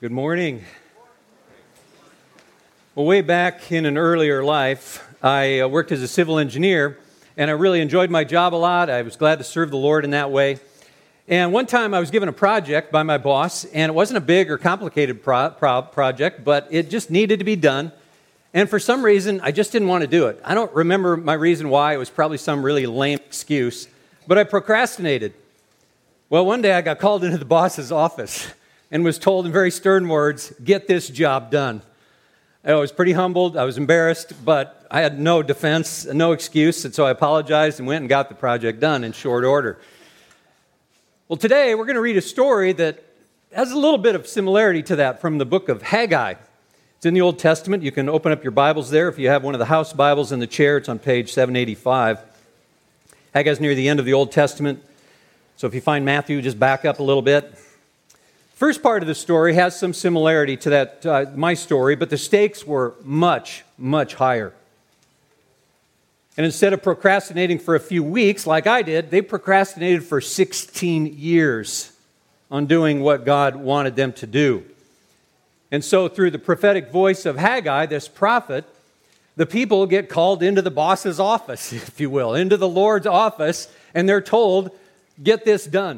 Good morning. Well, way back in an earlier life, I worked as a civil engineer, and I really enjoyed my job a lot. I was glad to serve the Lord in that way. And one time I was given a project by my boss, and it wasn't a big or complicated project, but it just needed to be done. And for some reason, I just didn't want to do it. I don't remember my reason why. It was probably some really lame excuse, but I procrastinated. Well, one day I got called into the boss's office and was told in very stern words, "Get this job done." I was pretty humbled. I was embarrassed, but I had no defense, no excuse, and so I apologized and went and got the project done in short order. Well, today we're going to read a story that has a little bit of similarity to that from the book of Haggai. It's in the Old Testament. You can open up your Bibles there. If you have one of the house Bibles in the chair, it's on page 785. Haggai's near the end of the Old Testament, so if you find Matthew, just back up a little bit. First part of the story has some similarity to that my story, but the stakes were much, much higher. And instead of procrastinating for a few weeks like I did, they procrastinated for 16 years on doing what God wanted them to do. And so through the prophetic voice of Haggai, this prophet, the people get called into the boss's office, if you will, into the Lord's office, and they're told, "Get this done."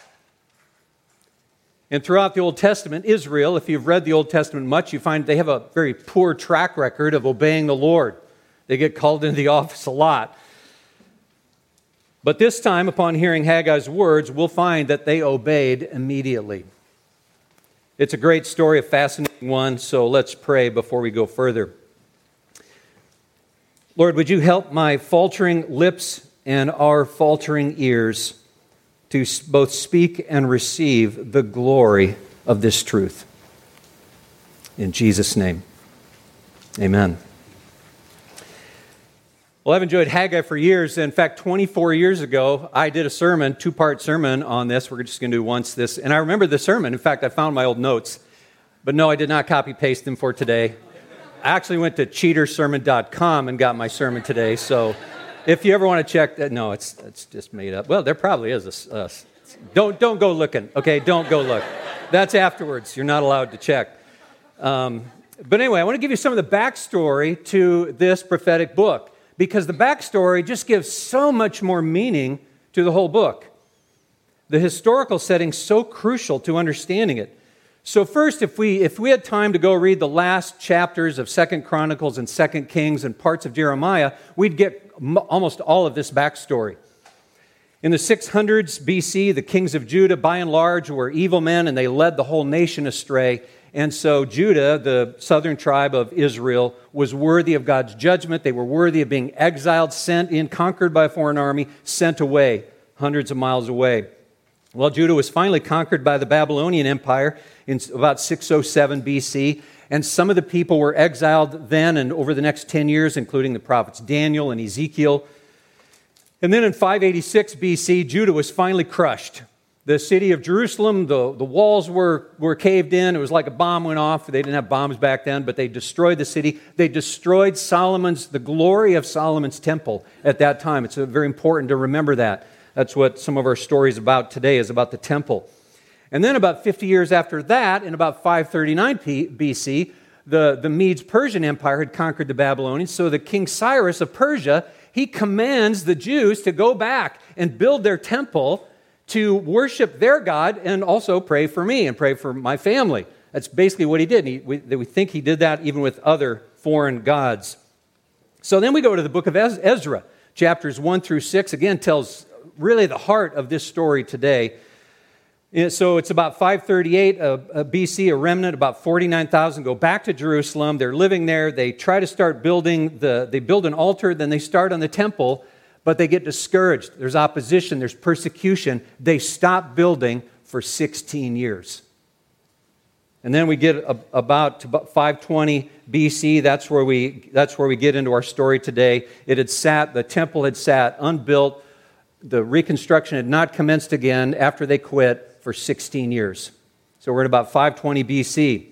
And throughout the Old Testament, Israel, if you've read the Old Testament much, you find they have a very poor track record of obeying the Lord. They get called into the office a lot. But this time, upon hearing Haggai's words, we'll find that they obeyed immediately. It's a great story, a fascinating one, so let's pray before we go further. Lord, would you help my faltering lips and our faltering ears to both speak and receive the glory of this truth. In Jesus' name, amen. Well, I've enjoyed Haggai for years. In fact, 24 years ago, I did a sermon, two-part sermon on this. We're just going to do once this. And I remember the sermon. In fact, I found my old notes. But no, I did not copy-paste them for today. I actually went to cheatersermon.com and got my sermon today, so if you ever want to check that, no, it's just made up. Well, there probably is don't go looking, okay? Don't go look. That's afterwards. You're not allowed to check. But anyway, I want to give you some of the backstory to this prophetic book, because the backstory just gives so much more meaning to the whole book. The historical setting's so crucial to understanding it. So first, if we had time to go read the last chapters of 2 Chronicles and 2 Kings and parts of Jeremiah, we'd get almost all of this backstory. In the 600s BC, the kings of Judah, by and large, were evil men, and they led the whole nation astray. And so Judah, the southern tribe of Israel, was worthy of God's judgment. They were worthy of being exiled, sent in, conquered by a foreign army, sent away, hundreds of miles away. Well, Judah was finally conquered by the Babylonian Empire in about 607 BC, and some of the people were exiled then and over the next 10 years, including the prophets Daniel and Ezekiel. And then in 586 BC, Judah was finally crushed. The city of Jerusalem, the walls were caved in. It was like a bomb went off. They didn't have bombs back then, but they destroyed the city. They destroyed the glory of Solomon's temple at that time. It's very important to remember that. That's what some of our stories about today is about the temple. And then about 50 years after that, in about 539 BC, the Medes-Persian Empire had conquered the Babylonians. So the King Cyrus of Persia, he commands the Jews to go back and build their temple to worship their God and also pray for me and pray for my family. That's basically what he did. We think he did that even with other foreign gods. So then we go to the book of Ezra. Chapters 1 through 6, again, tells really the heart of this story today. So it's about 538 BC, a remnant, about 49,000 go back to Jerusalem. They're living there. They try to start building, they build an altar, then they start on the temple, but they get discouraged. There's opposition, there's persecution. They stop building for 16 years. And then we get about 520 BC. That's where we get into our story today. The temple had sat unbuilt. The reconstruction had not commenced again after they quit for 16 years. So we're at about 520 BC.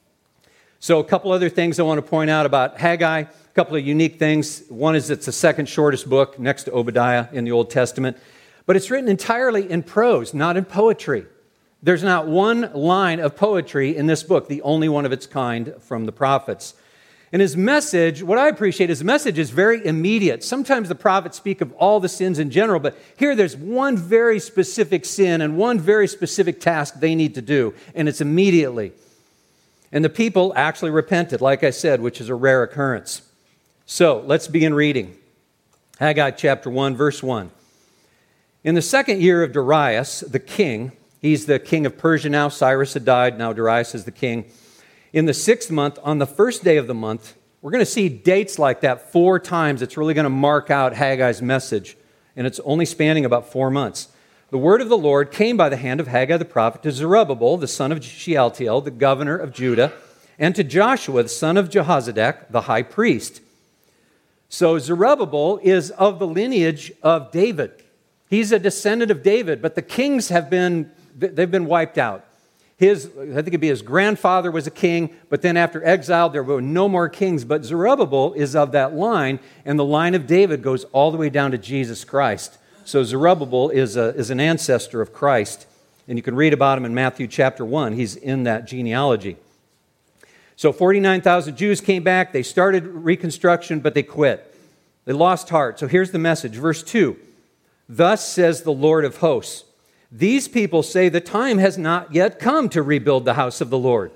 So a couple other things I want to point out about Haggai, a couple of unique things. One is it's the second shortest book next to Obadiah in the Old Testament, but it's written entirely in prose, not in poetry. There's not one line of poetry in this book, the only one of its kind from the prophets. And his message, what I appreciate, his message is very immediate. Sometimes the prophets speak of all the sins in general, but here there's one very specific sin and one very specific task they need to do, and it's immediately. And the people actually repented, like I said, which is a rare occurrence. So let's begin reading. Haggai chapter 1, verse 1. In the second year of Darius, the king, he's the king of Persia now, Cyrus had died, now Darius is the king. In the 6th month, on the first day of the month, we're going to see dates like that 4 times. It's really going to mark out Haggai's message, and it's only spanning about 4 months. The word of the Lord came by the hand of Haggai the prophet to Zerubbabel, the son of Shealtiel, the governor of Judah, and to Joshua, the son of Jehozadak, the high priest. So Zerubbabel is of the lineage of David. He's a descendant of David, but the kings they've been wiped out. I think it'd be his grandfather was a king, but then after exile, there were no more kings. But Zerubbabel is of that line, and the line of David goes all the way down to Jesus Christ. So Zerubbabel is an ancestor of Christ, and you can read about him in Matthew chapter 1. He's in that genealogy. So 49,000 Jews came back. They started reconstruction, but they quit. They lost heart. So here's the message. Verse 2, "Thus says the Lord of hosts, these people say the time has not yet come to rebuild the house of the Lord."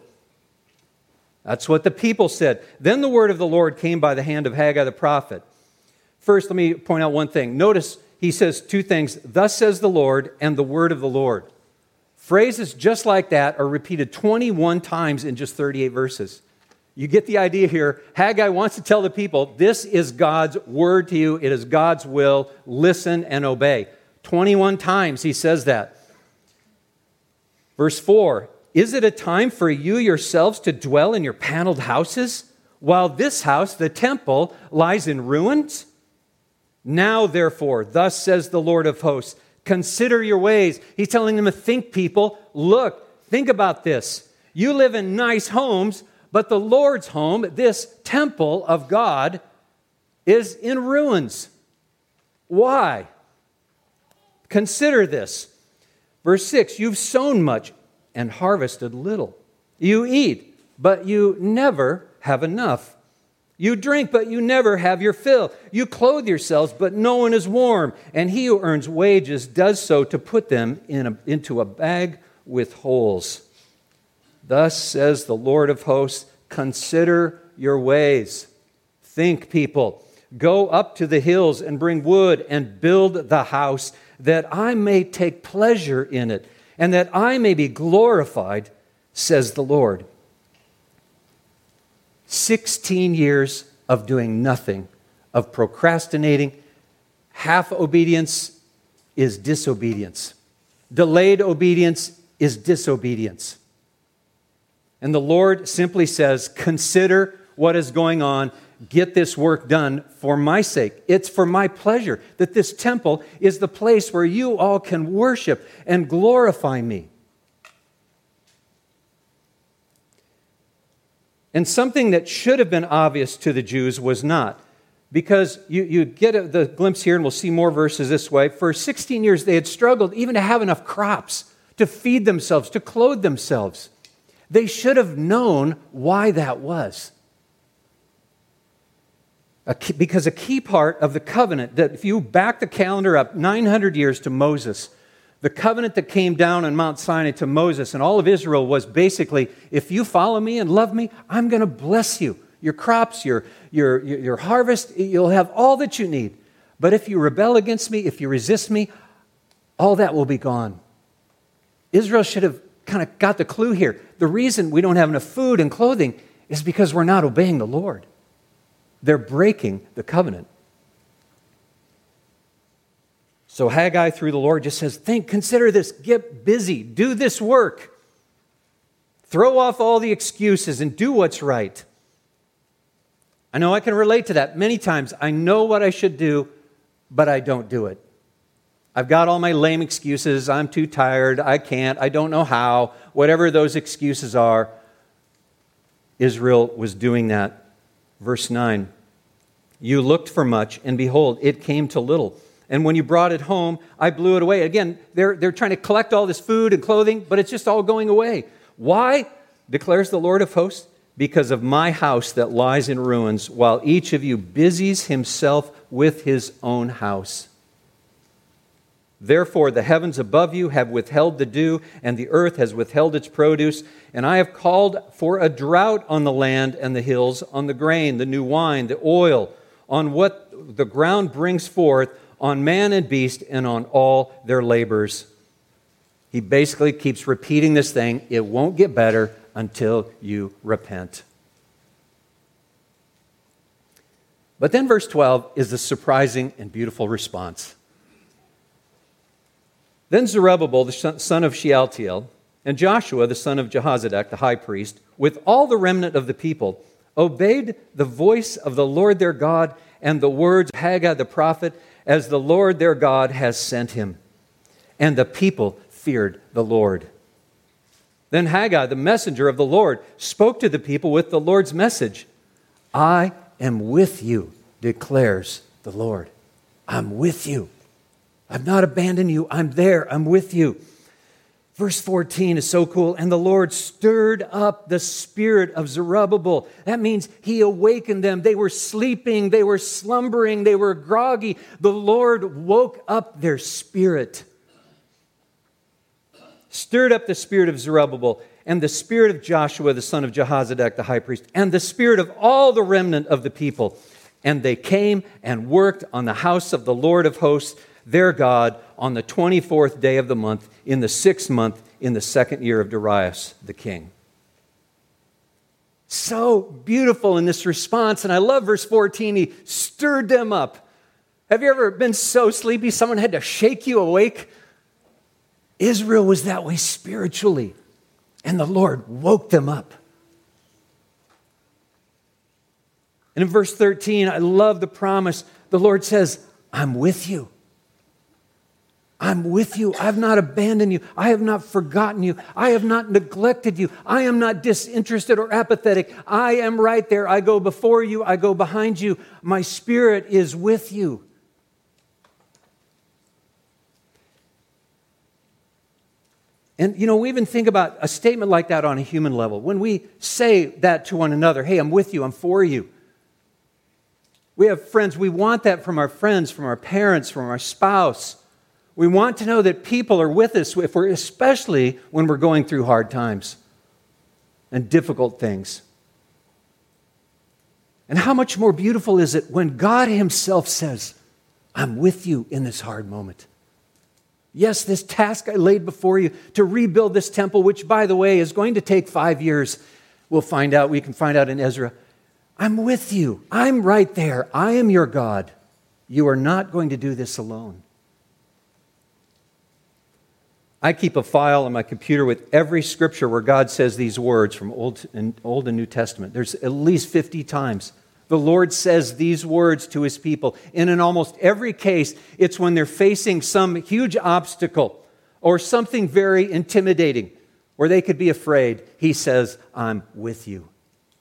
That's what the people said. Then the word of the Lord came by the hand of Haggai the prophet. First, let me point out one thing. Notice he says 2 things, "Thus says the Lord," and "the word of the Lord." Phrases just like that are repeated 21 times in just 38 verses. You get the idea here. Haggai wants to tell the people, this is God's word to you. It is God's will. Listen and obey. 21 times he says that. Verse 4, "Is it a time for you yourselves to dwell in your paneled houses, while this house, the temple, lies in ruins? Now, therefore, thus says the Lord of hosts, consider your ways." He's telling them to think, people. Look, think about this. You live in nice homes, but the Lord's home, this temple of God, is in ruins. Why? Consider this. Verse 6, "You've sown much and harvested little. You eat, but you never have enough. You drink, but you never have your fill. You clothe yourselves, but no one is warm. And he who earns wages does so to put them into a bag with holes. Thus says the Lord of hosts, consider your ways." Think, people. "Go up to the hills and bring wood and build the house, that I may take pleasure in it, and that I may be glorified, says the Lord." 16 years of doing nothing, of procrastinating. Half obedience is disobedience. Delayed obedience is disobedience. And the Lord simply says, consider what is going on. Get this work done for my sake. It's for my pleasure that this temple is the place where you all can worship and glorify me. And something that should have been obvious to the Jews was not. Because you get the glimpse here, and we'll see more verses this way. For 16 years, they had struggled even to have enough crops to feed themselves, to clothe themselves. They should have known why that was. Because a key part of the covenant, that if you back the calendar up 900 years to Moses, the covenant that came down on Mount Sinai to Moses and all of Israel was basically, if you follow me and love me, I'm going to bless you. Your crops, your harvest, you'll have all that you need. But if you rebel against me, if you resist me, all that will be gone. Israel should have kind of got the clue here. The reason we don't have enough food and clothing is because we're not obeying the Lord. They're breaking the covenant. So Haggai, through the Lord, just says, think, consider this, get busy, do this work. Throw off all the excuses and do what's right. I know I can relate to that many times. I know what I should do, but I don't do it. I've got all my lame excuses. I'm too tired. I can't. I don't know how. Whatever those excuses are, Israel was doing that. Verse 9, you looked for much, and behold, it came to little. And when you brought it home, I blew it away. Again, they're trying to collect all this food and clothing, but it's just all going away. Why? Declares the Lord of hosts. Because of my house that lies in ruins, while each of you busies himself with his own house. Therefore, the heavens above you have withheld the dew, and the earth has withheld its produce. And I have called for a drought on the land and the hills, on the grain, the new wine, the oil, on what the ground brings forth, on man and beast, and on all their labors. He basically keeps repeating this thing. It won't get better until you repent. But then verse 12 is the surprising and beautiful response. Then Zerubbabel, the son of Shealtiel, and Joshua, the son of Jehozadak, the high priest, with all the remnant of the people, obeyed the voice of the Lord their God and the words of Haggai the prophet, as the Lord their God has sent him. And the people feared the Lord. Then Haggai, the messenger of the Lord, spoke to the people with the Lord's message. I am with you, declares the Lord. I'm with you. I've not abandoned you. I'm there. I'm with you. Verse 14 is so cool. And the Lord stirred up the spirit of Zerubbabel. That means he awakened them. They were sleeping. They were slumbering. They were groggy. The Lord woke up their spirit. Stirred up the spirit of Zerubbabel and the spirit of Joshua, the son of Jehozadak, the high priest, and the spirit of all the remnant of the people. And they came and worked on the house of the Lord of hosts, their God, on the 24th day of the month, in the 6th month, in the 2nd year of Darius the king. So beautiful in this response. And I love verse 14. He stirred them up. Have you ever been so sleepy someone had to shake you awake? Israel was that way spiritually, and the Lord woke them up. And in verse 13, I love the promise. The Lord says, I'm with you. I'm with you. I have not abandoned you. I have not forgotten you. I have not neglected you. I am not disinterested or apathetic. I am right there. I go before you. I go behind you. My spirit is with you. And, we even think about a statement like that on a human level. When we say that to one another, hey, I'm with you, I'm for you. We have friends. We want that from our friends, from our parents, from our spouse. We want to know that people are with us, especially when we're going through hard times and difficult things. And how much more beautiful is it when God himself says, I'm with you in this hard moment. Yes, this task I laid before you to rebuild this temple, which, by the way, is going to take 5 years. We can find out in Ezra. I'm with you. I'm right there. I am your God. You are not going to do this alone. I keep a file on my computer with every scripture where God says these words from Old and New Testament. There's at least 50 times. The Lord says these words to his people. And in almost every case, it's when they're facing some huge obstacle or something very intimidating where they could be afraid. He says, I'm with you.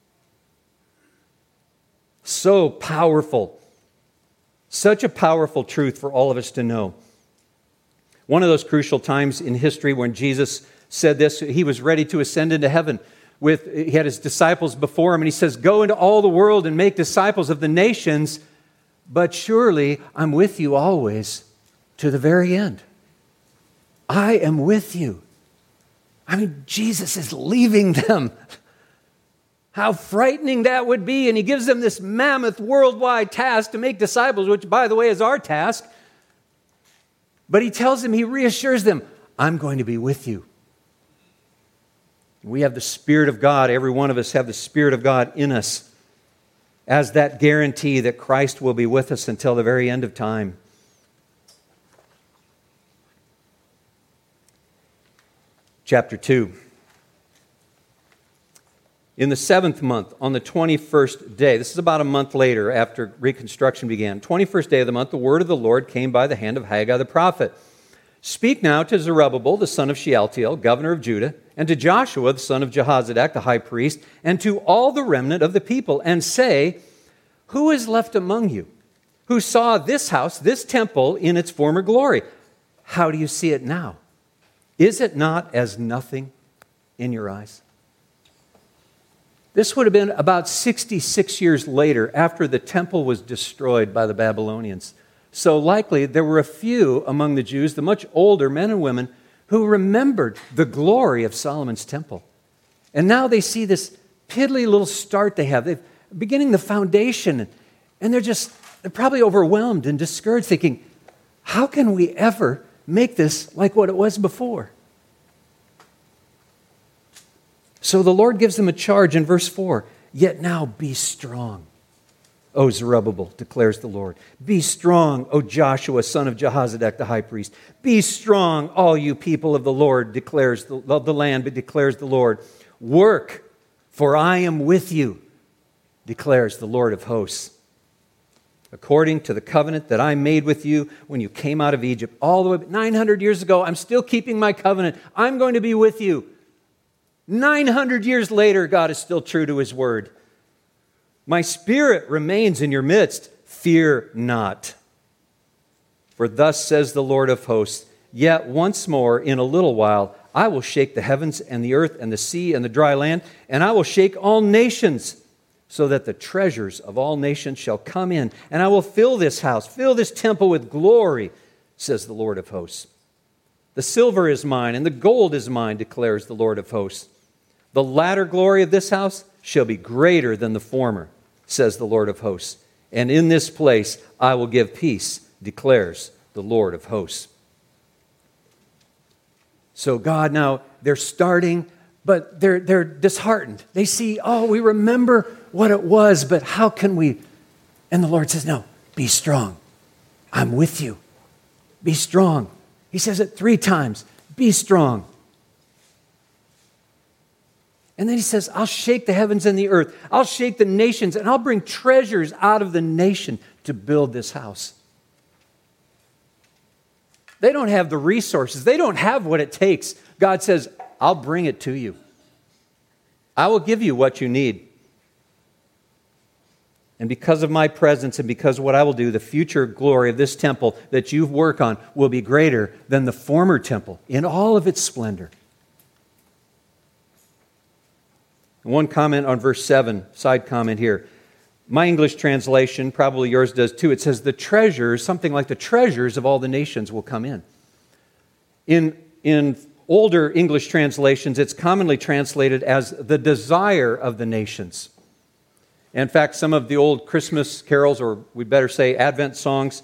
So powerful. Such a powerful truth for all of us to know. One of those crucial times in history when Jesus said this, he was ready to ascend into heaven. He had his disciples before him, and he says, go into all the world and make disciples of the nations, but surely I'm with you always to the very end. I am with you. Jesus is leaving them. How frightening that would be. And he gives them this mammoth worldwide task to make disciples, which, by the way, is our task. But he reassures them, I'm going to be with you. We have the Spirit of God. Every one of us have the Spirit of God in us as that guarantee that Christ will be with us until the very end of time. Chapter 2. In the 7th month, on the 21st day, this is about a month later after reconstruction began, 21st day of the month, the word of the Lord came by the hand of Haggai the prophet. Speak now to Zerubbabel, the son of Shealtiel, governor of Judah, and to Joshua, the son of Jehozadak, the high priest, and to all the remnant of the people, and say, who is left among you? who saw this house, this temple, in its former glory. How do you see it now? Is it not as nothing in your eyes? This would have been about 66 years later, after the temple was destroyed by the Babylonians. So likely there were a few among the Jews, the much older men and women, who remembered the glory of Solomon's temple. And now they see this piddly little start they have. They're beginning the foundation, and they're probably overwhelmed and discouraged, thinking, how can we ever make this like what it was before? So the Lord gives them a charge in verse 4. Yet now be strong, O Zerubbabel, declares the Lord. Be strong, O Joshua, son of Jehozadak, the high priest. Be strong, all you people of the Lord, declares the land, but declares the Lord. Work, for I am with you, declares the Lord of hosts. According to the covenant that I made with you when you came out of Egypt, all the way 900 years ago, I'm still keeping my covenant. I'm going to be with you. 900 years later, God is still true to his word. My spirit remains in your midst. Fear not. For thus says the Lord of hosts, yet once more in a little while, I will shake the heavens and the earth and the sea and the dry land, and I will shake all nations, so that the treasures of all nations shall come in, and I will fill this house, fill this temple with glory, says the Lord of hosts. The silver is mine, and the gold is mine, declares the Lord of hosts. The latter glory of this house shall be greater than the former, says the Lord of hosts. And in this place I will give peace, declares the Lord of hosts. So God now, they're starting, but they're disheartened. They see, we remember what it was, but how can we? And the Lord says, no, be strong. I'm with you. Be strong. He says it 3 times. Be strong. And then he says, I'll shake the heavens and the earth. I'll shake the nations, and I'll bring treasures out of the nation to build this house. They don't have the resources. They don't have what it takes. God says, I'll bring it to you. I will give you what you need. And because of my presence and because of what I will do, the future glory of this temple that you work on will be greater than the former temple in all of its splendor. One comment on verse 7, side comment here. My English translation, probably yours does too, it says the treasures, something like the treasures of all the nations will come in. In older English translations, it's commonly translated as the desire of the nations. In fact, some of the old Christmas carols, or we better say Advent songs,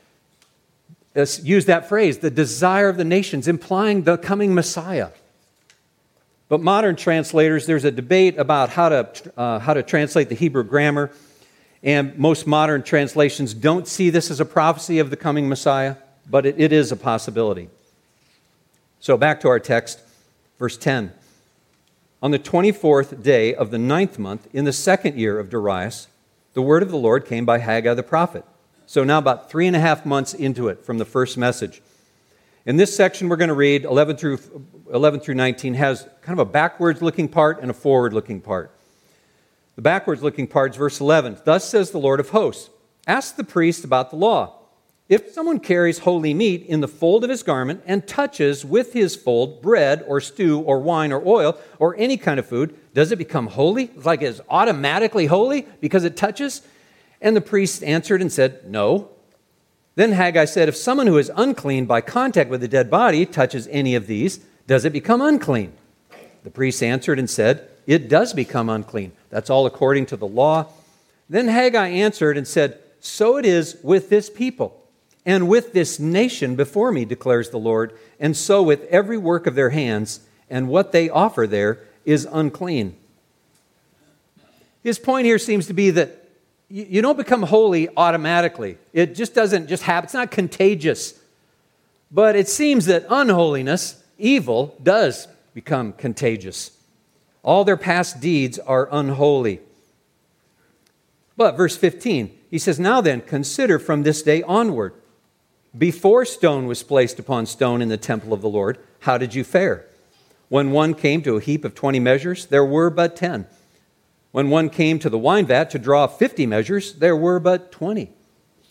use that phrase, the desire of the nations, implying the coming Messiah. But modern translators, there's a debate about how to translate the Hebrew grammar, and most modern translations don't see this as a prophecy of the coming Messiah, but it is a possibility. So back to our text, verse 10. On the 24th day of the 9th month, in the 2nd year of Darius, the word of the Lord came by Haggai the prophet. So now about 3.5 months into it from the first message. In this section we're going to read, 11 through 19, has kind of a backwards-looking part and a forward-looking part. The backwards-looking part is verse 11. Thus says the Lord of hosts, ask the priest about the law. If someone carries holy meat in the fold of his garment and touches with his fold bread or stew or wine or oil or any kind of food, does it become holy? It's like it's automatically holy because it touches? And the priest answered and said, no. Then Haggai said, if someone who is unclean by contact with a dead body touches any of these, does it become unclean? The priest answered and said, it does become unclean. That's all according to the law. Then Haggai answered and said, so it is with this people and with this nation before me, declares the Lord, and so with every work of their hands, and what they offer there is unclean. His point here seems to be that you don't become holy automatically. It just doesn't just happen. It's not contagious. But it seems that unholiness, evil, does become contagious. All their past deeds are unholy. But verse 15, he says, now then, consider from this day onward. Before stone was placed upon stone in the temple of the Lord, how did you fare? When one came to a heap of 20 measures, there were but 10. When one came to the wine vat to draw 50 measures, there were but 20.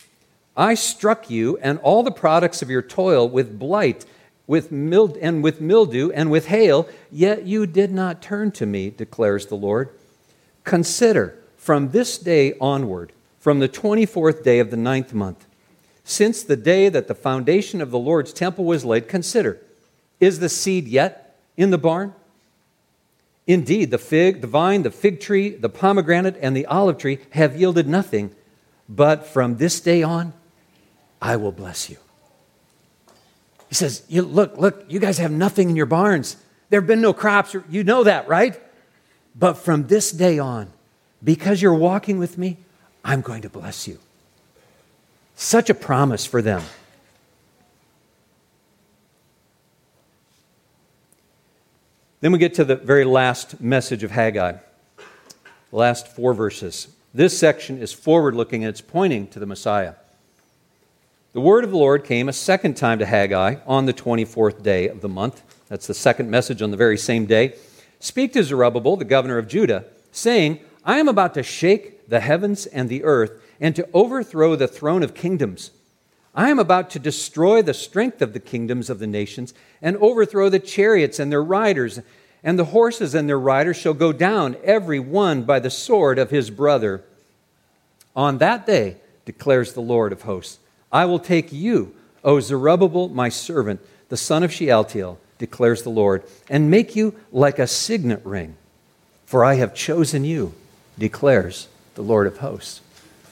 I struck you and all the products of your toil with blight, with mildew, and with hail, yet you did not turn to me, declares the Lord. Consider, from this day onward, from the 24th day of the 9th month, since the day that the foundation of the Lord's temple was laid, consider, is the seed yet in the barn? Indeed, the vine, the fig tree, the pomegranate, and the olive tree have yielded nothing, but from this day on, I will bless you. He says, look, you guys have nothing in your barns. There have been no crops. You know that, right? But from this day on, because you're walking with me, I'm going to bless you. Such a promise for them. Then we get to the very last message of Haggai. The last 4 verses. This section is forward-looking and it's pointing to the Messiah. The word of the Lord came a second time to Haggai on the 24th day of the month. That's the second message on the very same day. Speak to Zerubbabel, the governor of Judah, saying, I am about to shake the heavens and the earth and to overthrow the throne of kingdoms. I am about to destroy the strength of the kingdoms of the nations and overthrow the chariots and their riders, and the horses and their riders shall go down, every one by the sword of his brother. On that day, declares the Lord of hosts, I will take you, O Zerubbabel, my servant, the son of Shealtiel, declares the Lord, and make you like a signet ring. For I have chosen you, declares the Lord of hosts.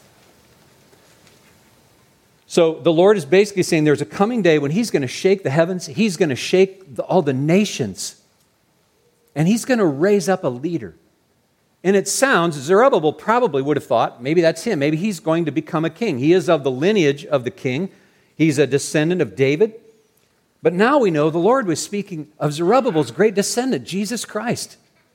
So the Lord is basically saying there's a coming day when He's going to shake the heavens, He's going to shake all the nations, and He's going to raise up a leader. And it sounds, Zerubbabel probably would have thought, maybe that's him, maybe he's going to become a king. He is of the lineage of the king. He's a descendant of David. But now we know the Lord was speaking of Zerubbabel's great descendant, Jesus Christ.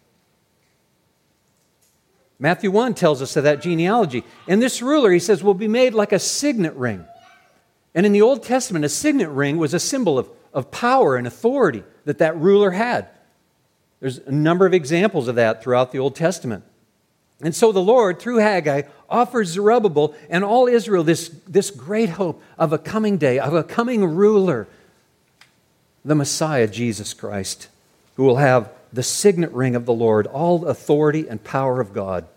Matthew 1 tells us of that genealogy. And this ruler, he says, will be made like a signet ring. And in the Old Testament, a signet ring was a symbol of power and authority that ruler had. There's a number of examples of that throughout the Old Testament. And so the Lord, through Haggai, offers Zerubbabel and all Israel this great hope of a coming day, of a coming ruler, the Messiah, Jesus Christ, who will have the signet ring of the Lord, all authority and power of God.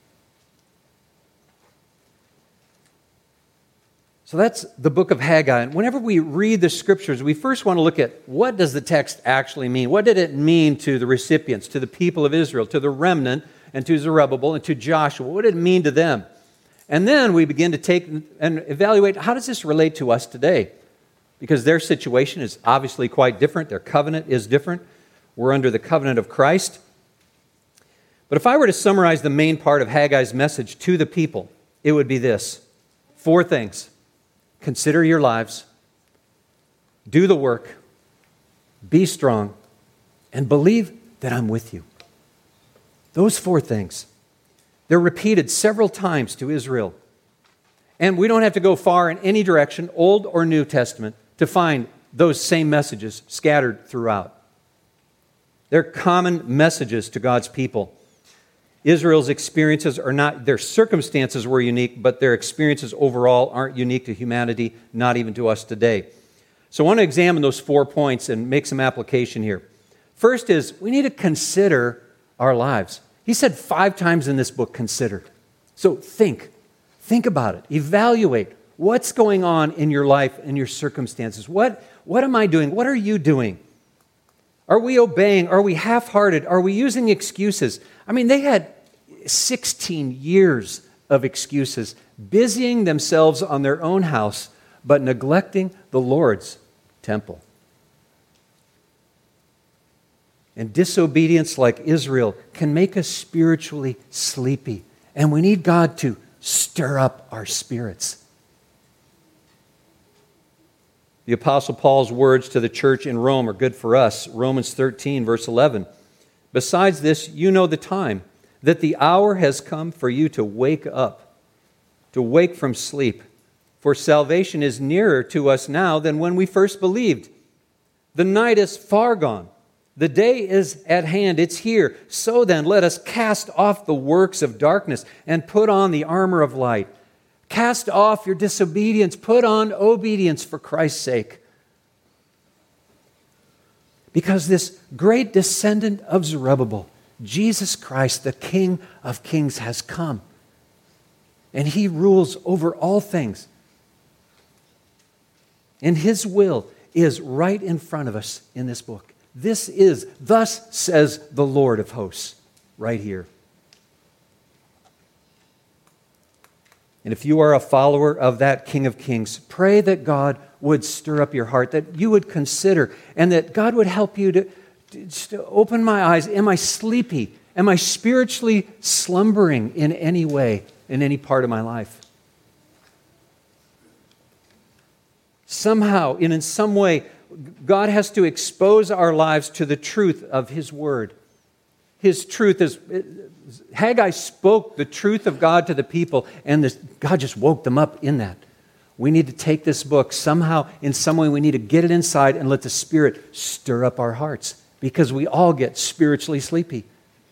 So that's the book of Haggai. And whenever we read the scriptures, we first want to look at what does the text actually mean? What did it mean to the recipients, to the people of Israel, to the remnant, and to Zerubbabel, and to Joshua? What did it mean to them? And then we begin to take and evaluate, how does this relate to us today? Because their situation is obviously quite different. Their covenant is different. We're under the covenant of Christ. But if I were to summarize the main part of Haggai's message to the people, it would be this. 4 things. Consider your lives, do the work, be strong, and believe that I'm with you. Those 4 things. They're repeated several times to Israel. And we don't have to go far in any direction, Old or New Testament, to find those same messages scattered throughout. They're common messages to God's people. Israel's experiences are not, their circumstances were unique, but their experiences overall aren't unique to humanity, not even to us today. So I want to examine those 4 points and make some application here. First is, we need to consider our lives. He said 5 times in this book, consider. So think about it, evaluate what's going on in your life and your circumstances. What am I doing? What are you doing? Are we obeying? Are we half-hearted? Are we using excuses? I mean, they had 16 years of excuses, busying themselves on their own house, but neglecting the Lord's temple. And disobedience like Israel can make us spiritually sleepy, and we need God to stir up our spirits. The Apostle Paul's words to the church in Rome are good for us. Romans 13, verse 11. Besides this, you know the time, that the hour has come for you to wake up, to wake from sleep. For salvation is nearer to us now than when we first believed. The night is far gone. The day is at hand. It's here. So then, let us cast off the works of darkness and put on the armor of light. Cast off your disobedience. Put on obedience for Christ's sake. Because this great descendant of Zerubbabel, Jesus Christ, the King of Kings, has come. And He rules over all things. And His will is right in front of us in this book. This is, thus says the Lord of hosts, right here. And if you are a follower of that King of Kings, pray that God would stir up your heart, that you would consider, and that God would help you to open my eyes. Am I sleepy? Am I spiritually slumbering in any way, in any part of my life? Somehow, in some way, God has to expose our lives to the truth of His Word. His truth is, Haggai spoke the truth of God to the people, and God just woke them up in that. We need to take this book somehow, in some way, we need to get it inside and let the Spirit stir up our hearts, because we all get spiritually sleepy.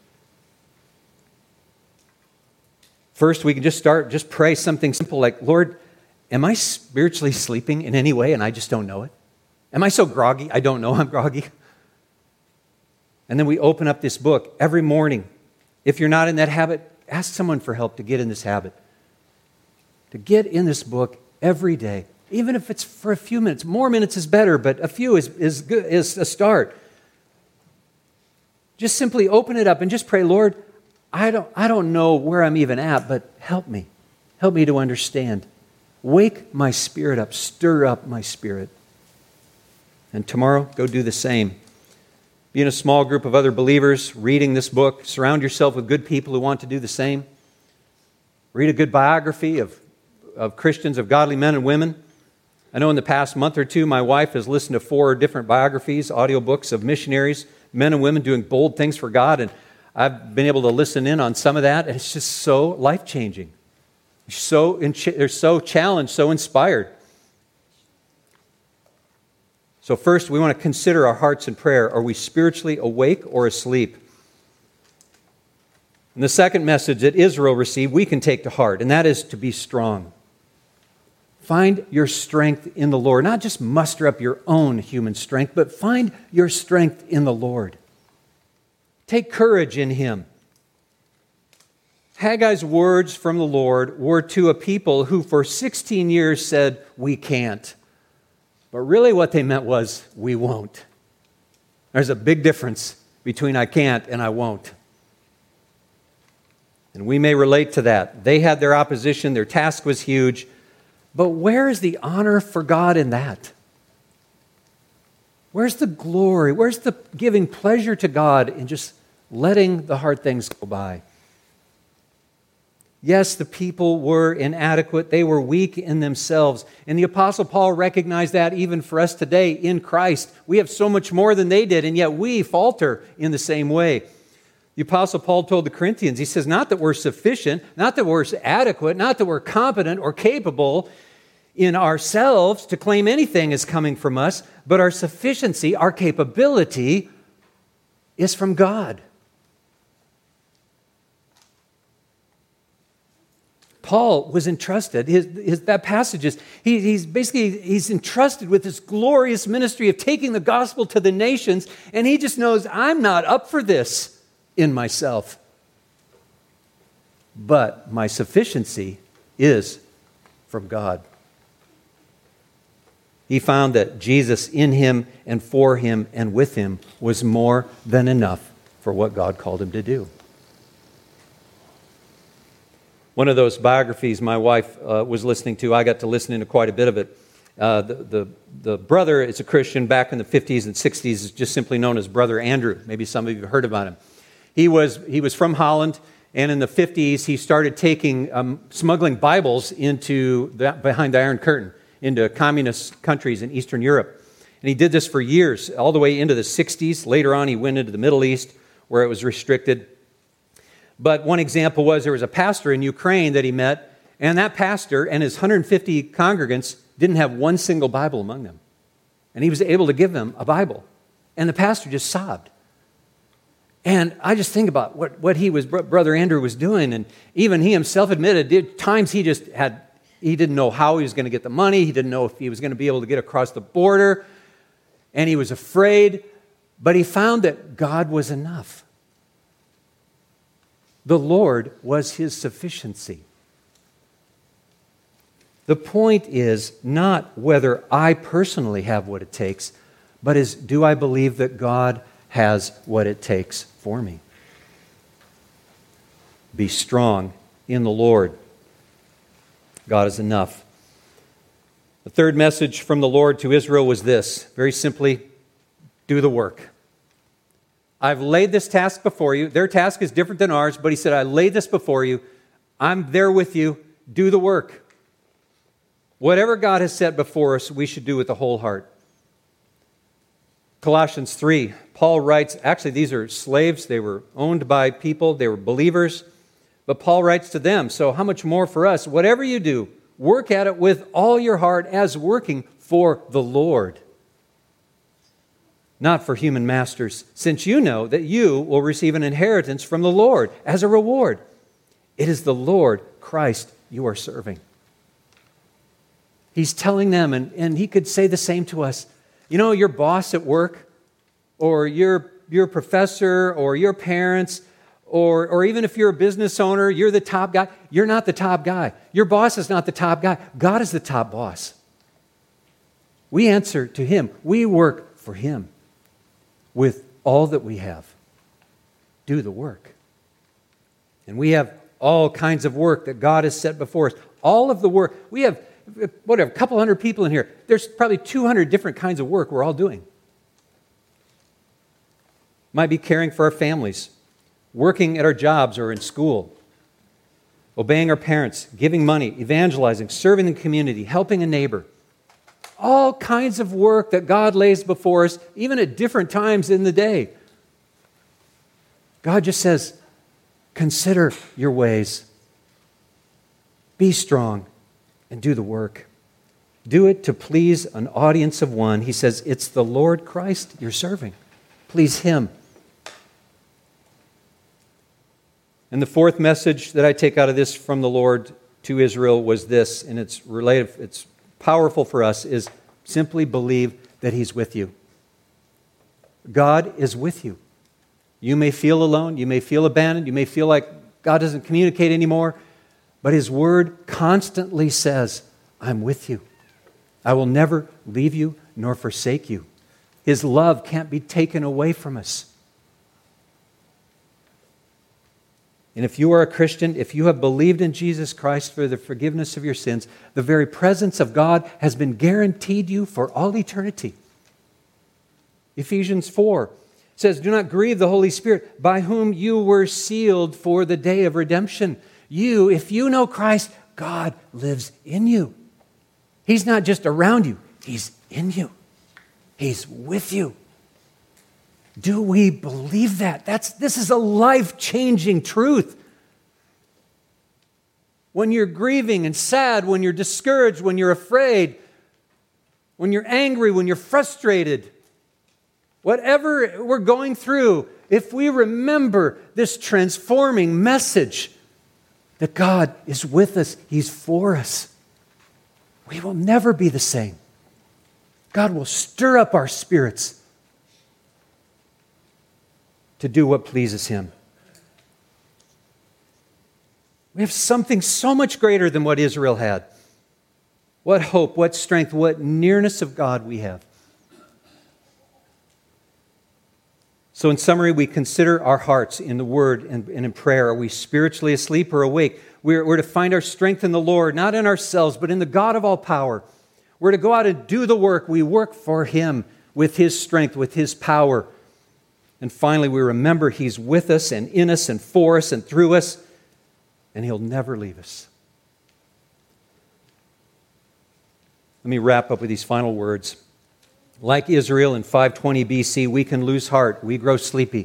First, we can just pray something simple like, Lord, am I spiritually sleeping in any way and I just don't know it? Am I so groggy I don't know I'm groggy? And then we open up this book every morning. If you're not in that habit, ask someone for help to get in this habit. To get in this book every day, even if it's for a few minutes. More minutes is better, but a few is good, is a start. Just simply open it up and just pray, Lord, I don't know where I'm even at, but help me. Help me to understand. Wake my spirit up. Stir up my spirit. And tomorrow, go do the same. Be in a small group of other believers reading this book. Surround yourself with good people who want to do the same. Read a good biography of Christians, of godly men and women. I know in the past month or two, my wife has listened to 4 different biographies, audiobooks of missionaries, men and women doing bold things for God, and I've been able to listen in on some of that, and it's just so life-changing. They're so challenged, so inspired. So first, we want to consider our hearts in prayer. Are we spiritually awake or asleep? And the second message that Israel received, we can take to heart, and that is to be strong. Find your strength in the Lord. Not just muster up your own human strength, but find your strength in the Lord. Take courage in Him. Haggai's words from the Lord were to a people who for 16 years said, we can't. But really what they meant was, we won't. There's a big difference between I can't and I won't. And we may relate to that. They had their opposition, their task was huge. But where is the honor for God in that? Where's the glory? Where's the giving pleasure to God in just letting the hard things go by? Yes, the people were inadequate. They were weak in themselves. And the Apostle Paul recognized that even for us today in Christ. We have so much more than they did, and yet we falter in the same way. The Apostle Paul told the Corinthians, he says, not that we're sufficient, not that we're adequate, not that we're competent or capable in ourselves to claim anything is coming from us, but our sufficiency, our capability is from God. Paul was entrusted, that passage is, he's entrusted with this glorious ministry of taking the gospel to the nations, and he just knows, I'm not up for this in myself. But my sufficiency is from God. He found that Jesus in him and for him and with him was more than enough for what God called him to do. One of those biographies my wife was listening to, I got to listen to quite a bit of it. The brother is a Christian back in the 50s and 60s, is just simply known as Brother Andrew. Maybe some of you have heard about him. He was from Holland, and in the 50s he started smuggling Bibles behind the Iron Curtain into communist countries in Eastern Europe. And he did this for years, all the way into the 60s. Later on he went into the Middle East where it was restricted. But one example was there was a pastor in Ukraine that he met, and that pastor and his 150 congregants didn't have one single Bible among them. And he was able to give them a Bible. And the pastor just sobbed. And I just think about what Brother Andrew was doing, and even he himself admitted, at times he just had He didn't know how he was going to get the money. He didn't know if he was going to be able to get across the border. And he was afraid. But he found that God was enough. The Lord was his sufficiency. The point is not whether I personally have what it takes, but is, do I believe that God has what it takes for me? Be strong in the Lord. God is enough. The third message from the Lord to Israel was this, very simply, do the work. I've laid this task before you. Their task is different than ours, but he said, I laid this before you. I'm there with you. Do the work. Whatever God has set before us, we should do with the whole heart. Colossians 3, Paul writes, actually these are slaves, they were owned by people, they were believers, but Paul writes to them, so how much more for us? Whatever you do, work at it with all your heart as working for the Lord, not for human masters, since you know that you will receive an inheritance from the Lord as a reward. It is the Lord Christ you are serving. He's telling them, and he could say the same to us. You know, your boss at work, or your professor, or your parents, or even if you're a business owner, you're the top guy. You're not the top guy. Your boss is not the top guy. God is the top boss. We answer to him. We work for him with all that we have. Do the work. And we have all kinds of work that God has set before us. All of the work. We have, whatever, a couple hundred people in here. There's probably 200 different kinds of work we're all doing. Might be caring for our families, working at our jobs or in school, obeying our parents, giving money, evangelizing, serving the community, helping a neighbor. All kinds of work that God lays before us, even at different times in the day. God just says, consider your ways. Be strong and do the work. Do it to please an audience of one. He says, it's the Lord Christ you're serving. Please him. And the fourth message that I take out of this from the Lord to Israel was this, and it's related, it's powerful for us, is simply believe that he's with you. God is with you. You may feel alone, you may feel abandoned, you may feel like God doesn't communicate anymore, but his word constantly says, I'm with you. I will never leave you nor forsake you. His love can't be taken away from us. And if you are a Christian, if you have believed in Jesus Christ for the forgiveness of your sins, the very presence of God has been guaranteed you for all eternity. Ephesians 4 says, do not grieve the Holy Spirit, by whom you were sealed for the day of redemption. You, if you know Christ, God lives in you. He's not just around you, he's in you. He's with you. Do we believe that? This is a life-changing truth. When you're grieving and sad, when you're discouraged, when you're afraid, when you're angry, when you're frustrated, whatever we're going through, if we remember this transforming message that God is with us, he's for us, we will never be the same. God will stir up our spirits to do what pleases him. We have something so much greater than what Israel had. What hope, what strength, what nearness of God we have. So in summary, we consider our hearts in the Word and in prayer. Are we spiritually asleep or awake? We're to find our strength in the Lord, not in ourselves, but in the God of all power. We're to go out and do the work. We work for him with his strength, with his power. And finally, we remember he's with us and in us and for us and through us, and he'll never leave us. Let me wrap up with these final words. Like Israel in 520 BC, we can lose heart. We grow sleepy.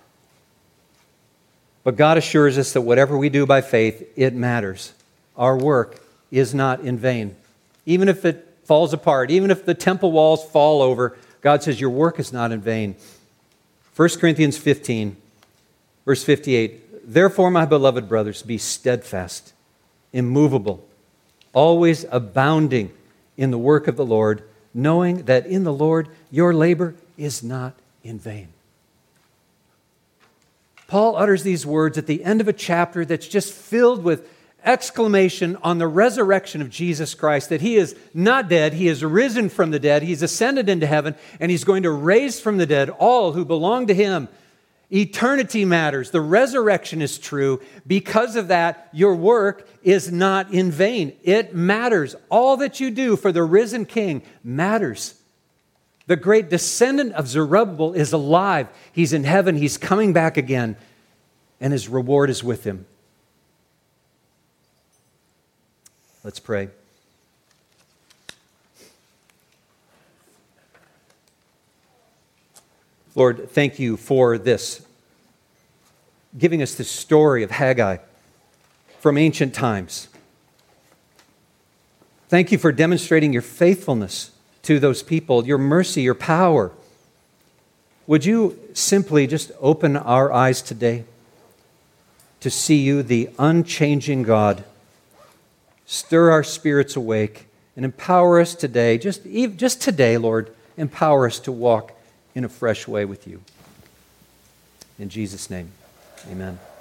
But God assures us that whatever we do by faith, it matters. Our work is not in vain. Even if it falls apart, even if the temple walls fall over, God says your work is not in vain. 1 Corinthians 15, verse 58, therefore, my beloved brothers, be steadfast, immovable, always abounding in the work of the Lord, knowing that in the Lord your labor is not in vain. Paul utters these words at the end of a chapter that's just filled with exclamation on the resurrection of Jesus Christ, that he is not dead, he is risen from the dead, he's ascended into heaven, and he's going to raise from the dead all who belong to him. Eternity matters. The resurrection is true. Because of that, your work is not in vain. It matters. All that you do for the risen King matters. The great descendant of Zerubbabel is alive. He's in heaven. He's coming back again, and his reward is with him. Let's pray. Lord, thank you for this, giving us this story of Haggai from ancient times. Thank you for demonstrating your faithfulness to those people, your mercy, your power. Would you simply just open our eyes today to see you, the unchanging God? Stir our spirits awake and empower us today, just today, Lord, empower us to walk in a fresh way with you. In Jesus' name, amen.